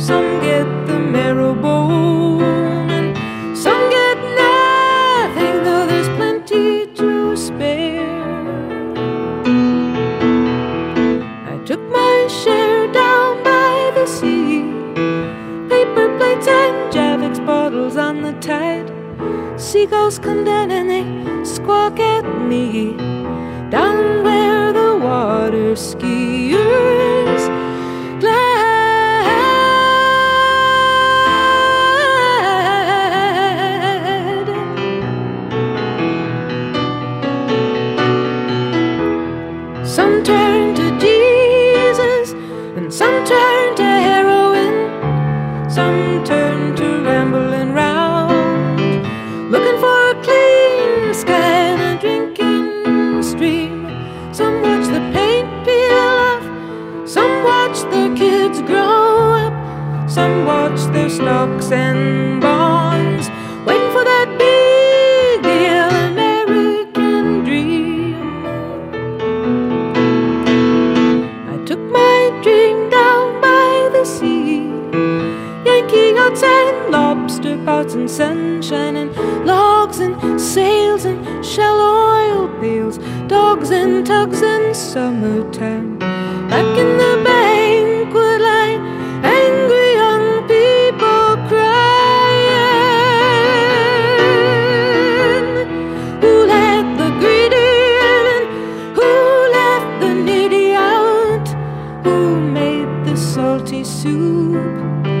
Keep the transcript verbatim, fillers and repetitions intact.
some get the marrow-bone, and some get nothing, though there's plenty to spare. I took my share down by the sea, paper plates and Javix bottles on the tide. Seagulls come down and they squawk at me, down where the water skiers glide. Some turn to Jesus and some turn to heroin, some turn to rambling round, looking for a clean sky and a drinking stream. Some watch the paint peel off, some watch their kids grow up, some watch their stocks and bonds, waiting for that big deal American dream. I took my dream down by the sea, Yankee yachts and lobster pots and sunshine and logs and sails and shell oil pails, dogs and tugs and summertime. Back in the banquet line, angry young people crying. Who let the greedy in and who left the needy out? Who made the salty soup?